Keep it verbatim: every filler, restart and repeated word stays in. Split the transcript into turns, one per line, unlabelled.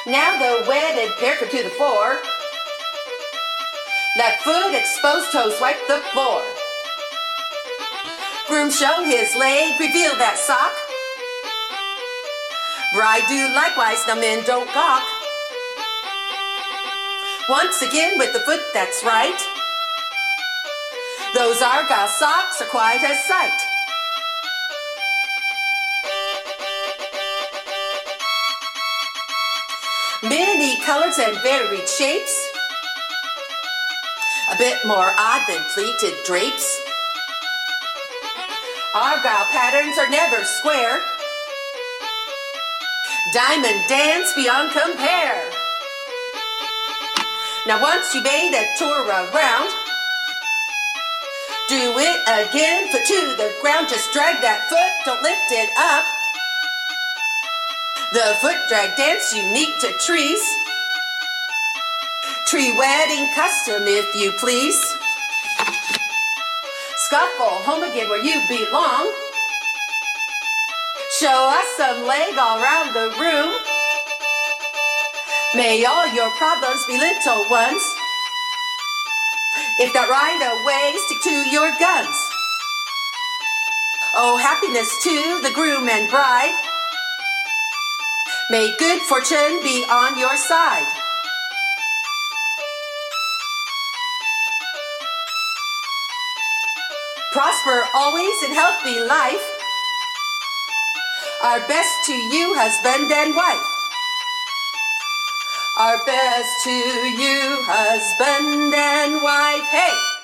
Now the wedded pair come to the fore. Left foot exposed, toes wipe the floor. Groom show his leg, reveal that sock. Bride do likewise, now men don't gawk. Once again with the foot that's right. Those Argyle socks are quite a sight. Many colors and varied shapes. A bit more odd than pleated drapes. Argyle patterns are never square. Diamond dance beyond compare. Now once you made a tour around, do it again, foot to the ground. Just drag that foot, don't lift it up. The foot drag dance unique to trees. Tree wedding custom, if you please. Scuffle home again where you belong. Show us some leg all around the room. May all your problems be little ones. If not right away, stick to your guns. Oh, happiness to the groom and bride. May good fortune be on your side. Prosper always in healthy life. Our best to you, husband and wife. Our best to you, husband and wife. Hey!